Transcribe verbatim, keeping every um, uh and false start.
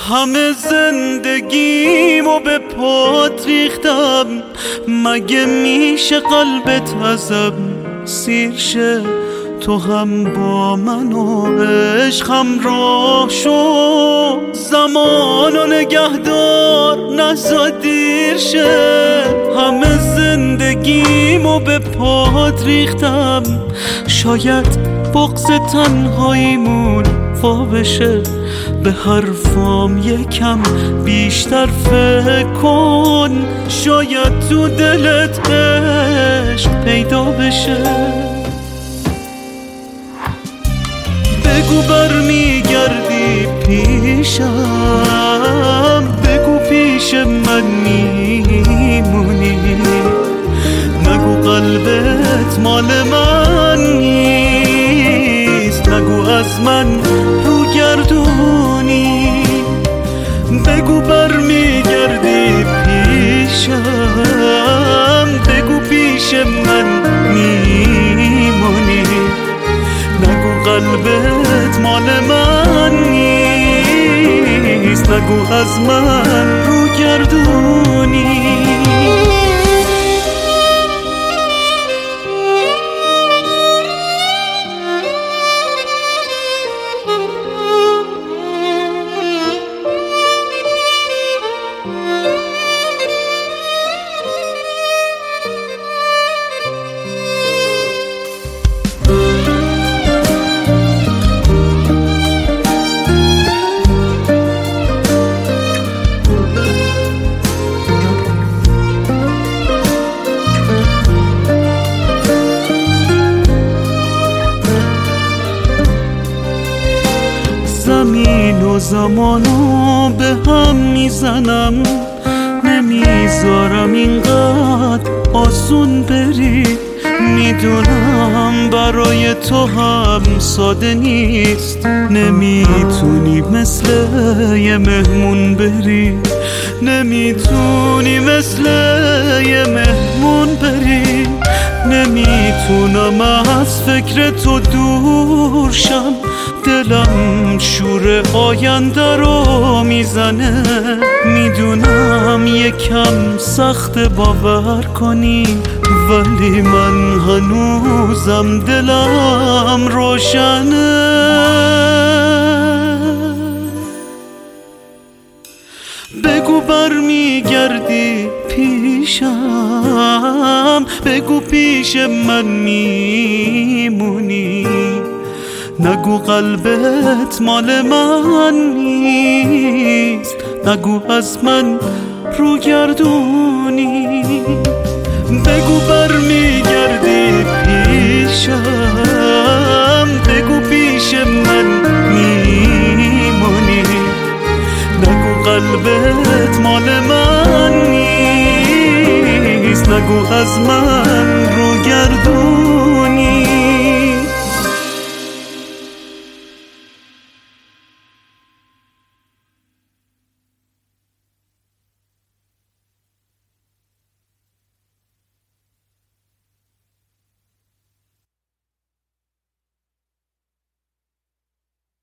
همه زندگیمو به پات ریختم، مگه میشه قلبت ازم سیر شه؟ تو هم با من و عشقم راه شو، زمانو نگهدار نزا دیر شه. همه زندگیمو به پات ریختم، شاید بغض تنهاییمون وا بشه. به حرفام یکم بیشتر فکر کن، شاید تو دلت عشق پیدا بشه. بگو برمیگردی پیشم، بگو پیش من میمونی، نگو قلبت مال من نیست، نگو از من رو گردونی. بگو برمیگردی پیشم، بگو پیش من میمونی، نگو قلبت مال من نیست، نگو از من رو گردونی. زمین و زمانو به هم میزنم، نمیذارم اینقدر آسون بری. میدونم برای تو هم ساده نیست، نمیتونی مثل یه مهمون بری، نمیتونی مثل یه مهمون بری. نمیتونم از فکر تو دور شم، دلم شور آینده رو میزنه. میدونم یکم سخت باور کنی، ولی من هنوزم دلم روشنه. بگو برمیگردی پیشم، بگو پیش من میمونی، نگو قلبت مال من نیست، نگو از من رو گردونی. بگو برمیگردی پیشم، بگو پیش من میمونی، نگو قلبت مال من نیست، نگو از من